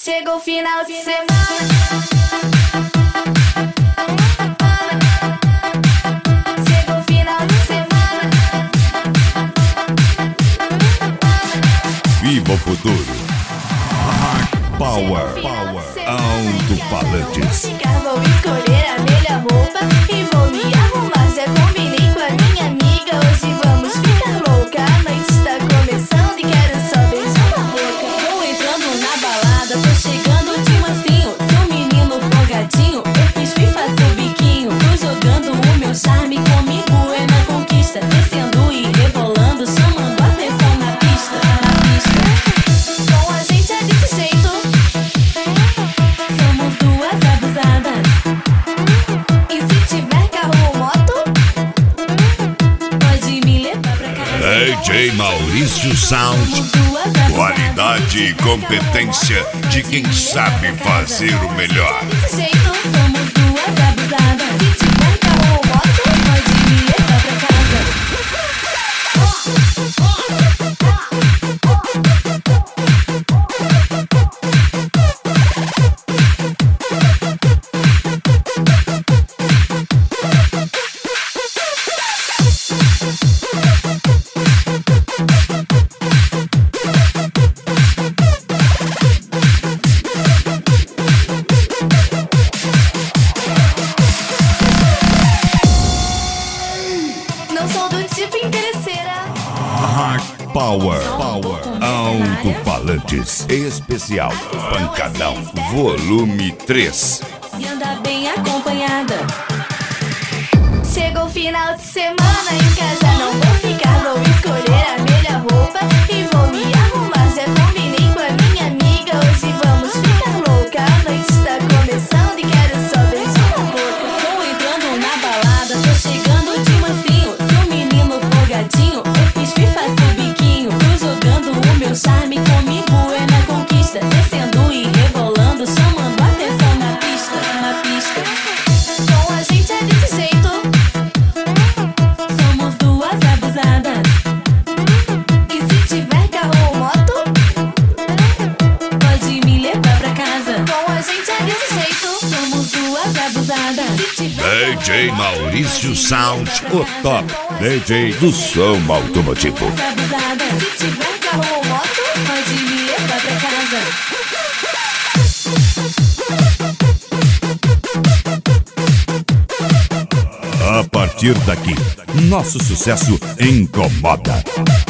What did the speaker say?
Chegou o final de semana. Chegou o final de semana. Viva o futuro. Power. Alto-falantes. Vou escolher a melhor roupa e vou me arrumar. Já combinei com a minha amiga. Hoje vamos ficar louca. A noite está começando e quero só beijar na boca. Vou entrando na balada, tô chegando de mansinho. Sou menino folgadinho, eu fui fazer biquinho. Tô jogando o meu charme comigo, é na conquista. Descendo e rebolando, chamando a atenção na pista. Com a gente é desse jeito. Somos duas abusadas. E se tiver carro ou moto, Pode me levar pra casa. DJ Maurício Sound. Somos duas abusadas. Qualidade e competência de quem sabe fazer o melhor. desse jeito. Somos duas abusadas. Se tiver carro ou moto, Pode me levar pra casa. não sou do tipo interesseira. Power. Alto-falantes. Especial Pancadão. Volume 3. E anda bem acompanhada. Chegou o final de semana, em casa não vou ficar. Vou escolher a melhor roupa e vou me arrumar. Já combinei com a minha amiga. Hoje vamos ficar louca. A noite está começando e quero só beijar na boca. Tô entrando na balada, tô chegando de mansinho. Sou menino folgadinho, eu fui fazer biquinho. Tô jogando o meu charme comigo, é na conquista. Descendo e rebolando, chamando a atenção na pista. Com a gente é desse jeito. Somos duas abusadas. E se tiver carro ou moto, Pode me levar pra casa. com a gente é desse jeito. Somos duas abusadas. Se tiver DJ Maurício Sound. O top DJ do som automotivo. Duas abusadas. Se tiver carro ou moto, Pode me levar pra casa. A partir daqui, nosso sucesso incomoda.